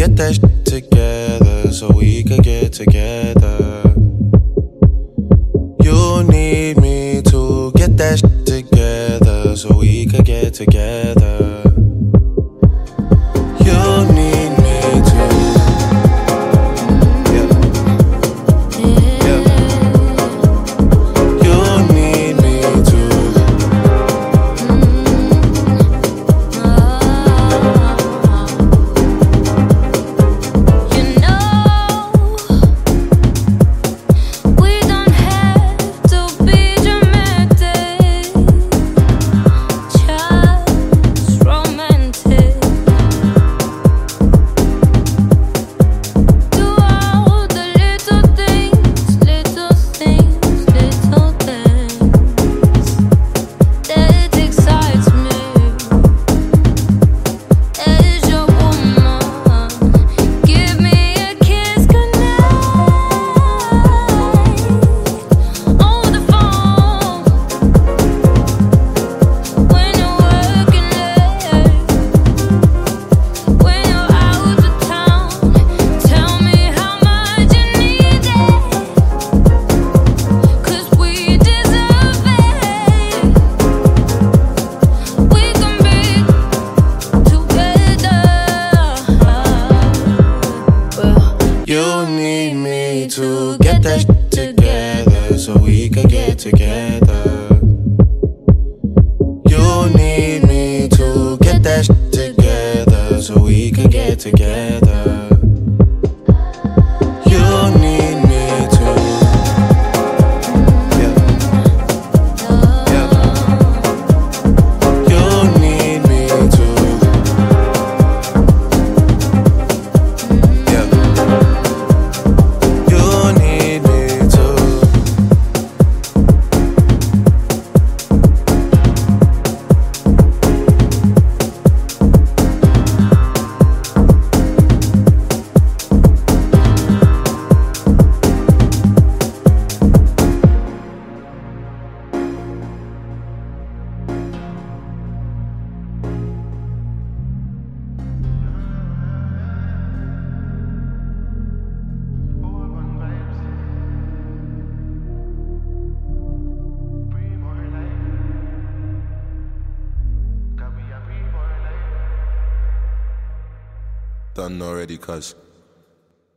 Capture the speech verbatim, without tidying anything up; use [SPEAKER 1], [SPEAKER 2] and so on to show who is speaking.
[SPEAKER 1] get that shit together so we could get together. You need me to get that shit together so we could get together. You need me to, yeah, yeah. You need me to.
[SPEAKER 2] You know, we don't have to be dramatic, just romantic. Do all the little things, little things, little things that excites me. As your woman, give me a kiss goodnight over the phone when you're working late, when you're out of town. Tell me how much you need it, 'cause we deserve it. We can be together.
[SPEAKER 1] You need me to get that shit together so we can get together. You need me to get that shit together so we can get together. You need me to, yeah, yeah. You need me to, yeah. You need me to. Done already, cuz.